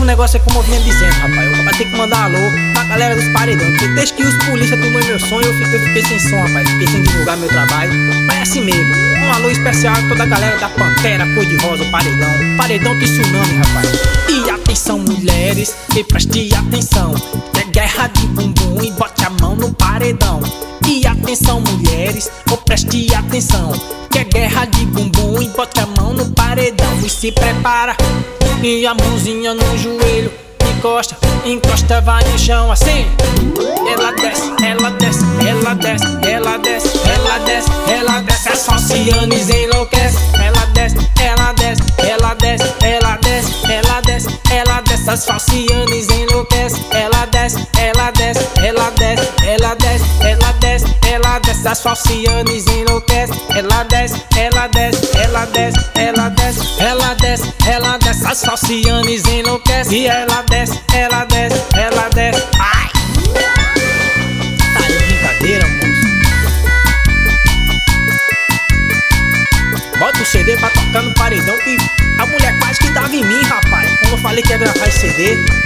o negócio é como eu vinha dizendo, rapaz. Eu vou ter que mandar alô pra galera dos paredão, porque desde que os polícia tomou meu sonho, eu fiquei sem som, rapaz. Fiquei sem divulgar meu trabalho. Mas é assim mesmo. Um alô especial a toda a galera da Pantera, Cor de Rosa, o Paredão. Paredão de tsunami, rapaz. E atenção, mulheres, e preste atenção. É guerra de bumbum e bote a mão no paredão. E atenção, mulheres, ou preste atenção. Que é guerra de bumbum e bote a mão no paredão. E se prepara, e a mãozinha no joelho. Encosta, encosta, vai no chão assim. Ela desce, ela desce, ela desce, ela desce, ela desce, ela desce. As falcianes enlouquece. Ela desce, ela desce, ela desce, ela desce, ela desce, ela desce. As falcianes enlouquece. Ela desce, ela desce, ela desce, ela desce, ela desce, ela desce. As falcianes enlouquece. Ela desce, ela desce, ela desce, ela desce, ela desce, ela desce. As falcianes enlouquece. E ela desce, ela desce, ela desce. Ai! Tá de brincadeira, moço. Bota o CD pra tocar no paredão que a mulher quase que dava em mim, rapaz. Quando eu falei que ia gravar esse CD.